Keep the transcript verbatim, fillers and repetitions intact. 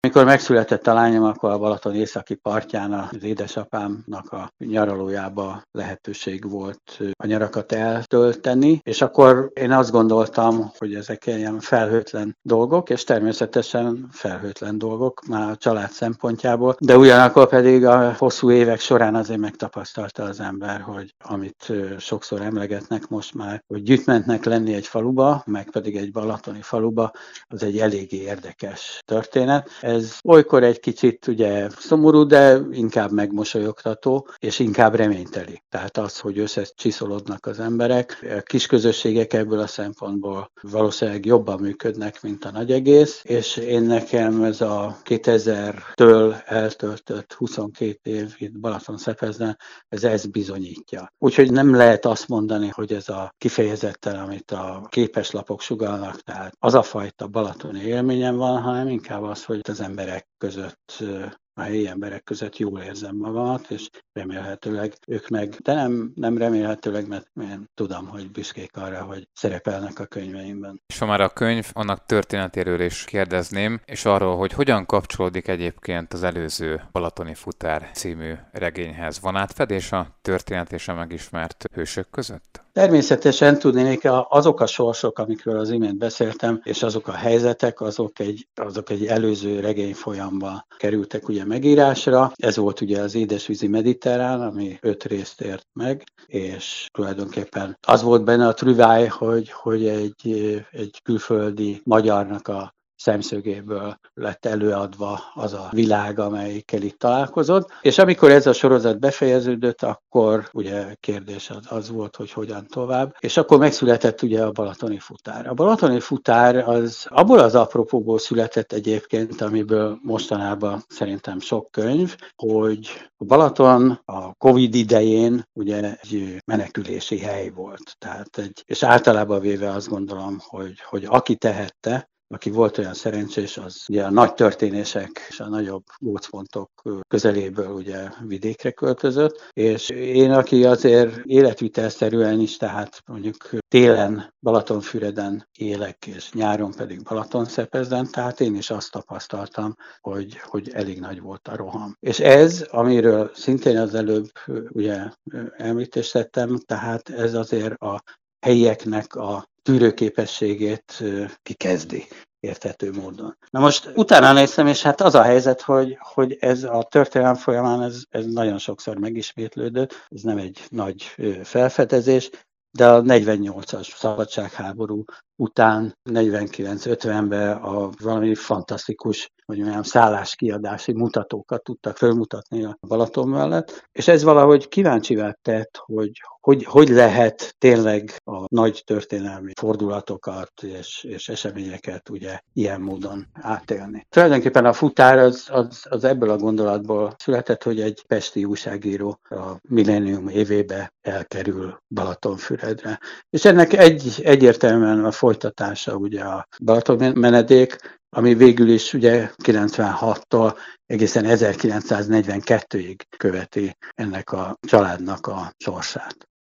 Amikor megszületett a lányom, akkor a Balaton északi partján az édesapámnak a nyaralójába lehetőség volt a nyarakat eltölteni, és akkor én azt gondoltam, hogy ezek ilyen felhőtlen dolgok, és természetesen felhőtlen dolgok már a család szempontjából, de ugyanakkor pedig a hosszú évek során azért megtapasztalta az ember, hogy amit sokszor emlegetnek most már, hogy gyütmentnek lenni egy faluba, meg pedig egy balatoni faluba, az egy eléggé érdekes történet. Ez olykor egy kicsit ugye szomorú, de inkább megmosolyogtató, és inkább reményteli. Tehát az, hogy összecsiszolódnak az emberek, a kis közösségek ebből a szempontból valószínűleg jobban működnek, mint a nagy egész, és én nekem ez a kétezertől eltöltött huszonkét év itt Balatonszepezden, ez ezt bizonyítja. Úgyhogy nem lehet azt mondani, hogy ez a kifejezetten, amit a képeslapok sugallnak, tehát az a fajta balatoni élményem van, hanem inkább az, hogy az emberek között, a helyi emberek között jól érzem magamat, és remélhetőleg ők meg, de nem, nem remélhetőleg, mert én tudom, hogy büszkék arra, hogy szerepelnek a könyveimben. És ha már a könyv, annak történetéről is kérdezném, és arról, hogy hogyan kapcsolódik egyébként az előző Balatoni futár című regényhez. Van átfedés a történet és a megismert hősök között? Természetesen tudnék, azok a sorsok, amikről az imént beszéltem, és azok a helyzetek, azok egy, azok egy előző regény folyamban kerültek ugye megírásra. Ez volt ugye az Édesvízi Mediterrán, ami öt részt ért meg, és tulajdonképpen az volt benne a trüváj, hogy, hogy egy, egy külföldi magyarnak a szemszögéből lett előadva az a világ, amelyikkel itt találkozott. És amikor ez a sorozat befejeződött, akkor ugye kérdés az, az volt, hogy hogyan tovább. És akkor megszületett ugye a balatoni futár. A balatoni futár az abból az apropóból született egyébként, amiből mostanában szerintem sok könyv, hogy a Balaton a Covid idején ugye egy menekülési hely volt. Tehát egy, és általában véve azt gondolom, hogy, hogy aki tehette, aki volt olyan szerencsés, az ugye a nagy történések és a nagyobb gócpontok közeléből ugye vidékre költözött, és én, aki azért életvitelszerűen is, tehát mondjuk télen Balatonfüreden élek, és nyáron pedig Balatonszepezden, tehát én is azt tapasztaltam, hogy, hogy elég nagy volt a roham. És ez, amiről szintén az előbb ugye említést tettem, tehát ez azért a helyieknek a tűrőképességét kikezdi érthető módon. Na most utána néztem, és hát az a helyzet, hogy, hogy ez a történelem folyamán ez, ez nagyon sokszor megismétlődött, ez nem egy nagy felfedezés, de a negyvennyolcas szabadságháború után negyvenkilenc ötvenben a valami fantasztikus, hogy mondjam, szálláskiadási mutatókat tudtak felmutatni a Balaton mellett, és ez valahogy kíváncsivá tett, hogy hogy, hogy lehet tényleg a nagy történelmi fordulatokat és, és eseményeket ugye ilyen módon átélni. Tulajdonképpen a futár az, az, az ebből a gondolatból született, hogy egy pesti újságíró a millennium évébe elkerül Balatonfüredre. És ennek egy, egyértelműen a folytatása ugye a Balaton menedék, ami végül is ugye kilencvenhattól egészen ezerkilencszáznegyvenkettőig követi ennek a családnak a sorsát.